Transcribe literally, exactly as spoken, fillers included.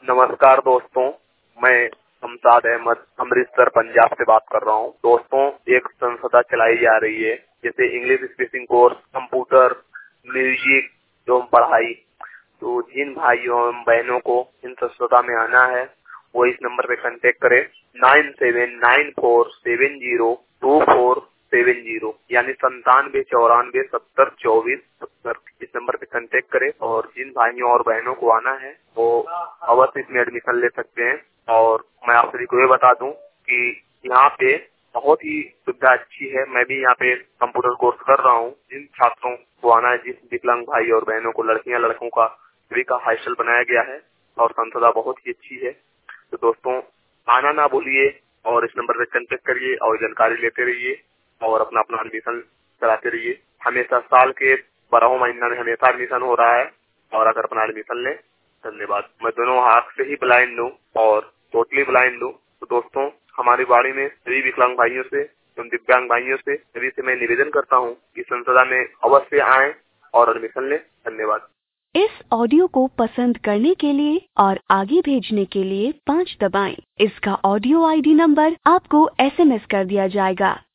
नमस्कार दोस्तों, मैं हमसाद अहमद अमृतसर पंजाब से बात कर रहा हूँ। दोस्तों, एक संस्था चलाई जा रही है जैसे English speaking course, computer, music एवं पढ़ाई। तो जिन भाइयों एवं बहनों को इन संस्था में आना है वो इस नंबर पे कांटेक्ट करें nine seven nine four seven zero two four seven zero यानी संतानवे चौरानवे सत्तर चौबीस सत्तर। इस नंबर पे कांटेक्ट करें और जिन भाइयों और बहनों को आना है वो अवश्य इसमें एडमिशन ले सकते हैं। और मैं आप सभी को ये बता दूं कि यहाँ पे बहुत ही सुविधा अच्छी है। मैं भी यहाँ पे कंप्यूटर कोर्स कर रहा हूँ। जिन छात्रों को आना है, जिस विकलांग भाई और बहनों को, लड़कियां लड़कों का सभी का हॉस्टल बनाया गया है और संस्था बहुत ही अच्छी है। तो दोस्तों, आना ना भूलिए और इस नंबर पे कांटेक्ट करिए और जानकारी लेते रहिए और अपना अपना एडमिशन कराते रहिए। हमेशा साल के बारह महीना में हमेशा एडमिशन हो रहा है और अगर अपना एडमिशन लें। धन्यवाद। मैं दोनों हाथ से ही ब्लाइंड हूँ और टोटली ब्लाइंड हूँ। तो दोस्तों, हमारी बाड़ी में सभी विकलांग भाइयों से एवं दिव्यांग भाइयों से सभी से मैं निवेदन करता हूँ कि संस्था में अवश्य आएं और एडमिशन लें। धन्यवाद। इस ऑडियो को पसंद करने के लिए और आगे भेजने के लिए पाँच दबाएं। इसका ऑडियो आईडी नंबर आपको एसएमएस कर दिया जाएगा।